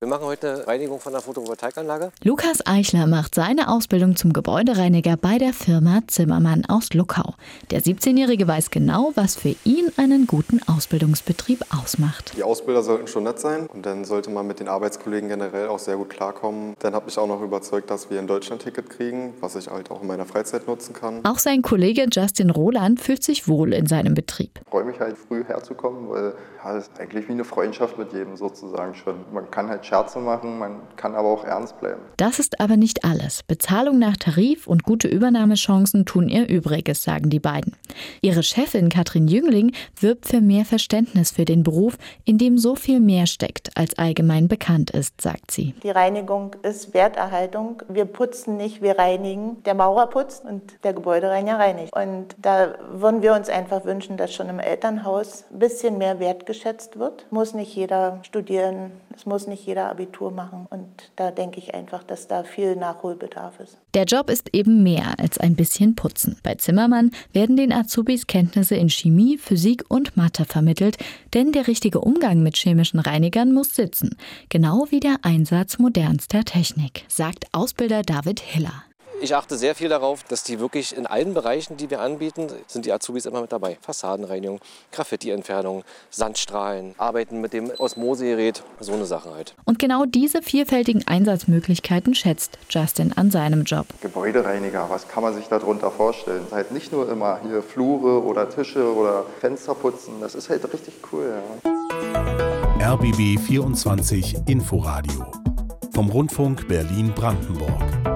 Wir machen heute eine Reinigung von der Photovoltaikanlage. Lukas Eichler macht seine Ausbildung zum Gebäudereiniger bei der Firma Zimmermann aus Luckau. Der 17-Jährige weiß genau, was für ihn einen guten Ausbildungsbetrieb ausmacht. Die Ausbilder sollten schon nett sein und dann sollte man mit den Arbeitskollegen generell auch sehr gut klarkommen. Dann hat mich auch noch überzeugt, dass wir ein Deutschlandticket kriegen, was ich halt auch in meiner Freizeit nutzen kann. Auch sein Kollege Justin Roland fühlt sich wohl in seinem Betrieb. Ich freue mich halt früh herzukommen, weil das ist eigentlich wie eine Freundschaft mit jedem sozusagen schon. Man kann halt Scherze machen, man kann aber auch ernst bleiben. Das ist aber nicht alles. Bezahlung nach Tarif und gute Übernahmechancen tun ihr Übriges, sagen die beiden. Ihre Chefin Katrin Jüngling wirbt für mehr Verständnis für den Beruf, in dem so viel mehr steckt, als allgemein bekannt ist, sagt sie. Die Reinigung ist Werterhaltung. Wir putzen nicht, wir reinigen. Der Maurer putzt und der Gebäudereiniger reinigt. Und da würden wir uns einfach wünschen, dass schon im Elternhaus ein bisschen mehr wertgeschätzt wird. Muss nicht jeder studieren, es muss nicht jeder Abitur machen. Und da denke ich einfach, dass da viel Nachholbedarf ist. Der Job ist eben mehr als ein bisschen Putzen. Bei Zimmermann werden den Azubis Kenntnisse in Chemie, Physik und Mathe vermittelt, denn der richtige Umgang mit chemischen Reinigern muss sitzen. Genau wie der Einsatz modernster Technik, sagt Ausbilder David Hiller. Ich achte sehr viel darauf, dass die wirklich in allen Bereichen, die wir anbieten, sind die Azubis immer mit dabei. Fassadenreinigung, Graffiti-Entfernung, Sandstrahlen, Arbeiten mit dem Osmosegerät, so eine Sache halt. Und genau diese vielfältigen Einsatzmöglichkeiten schätzt Justin an seinem Job. Gebäudereiniger, was kann man sich darunter vorstellen? Halt nicht nur immer hier Flure oder Tische oder Fenster putzen, das ist halt richtig cool. Ja. RBB 24 Inforadio vom Rundfunk Berlin-Brandenburg.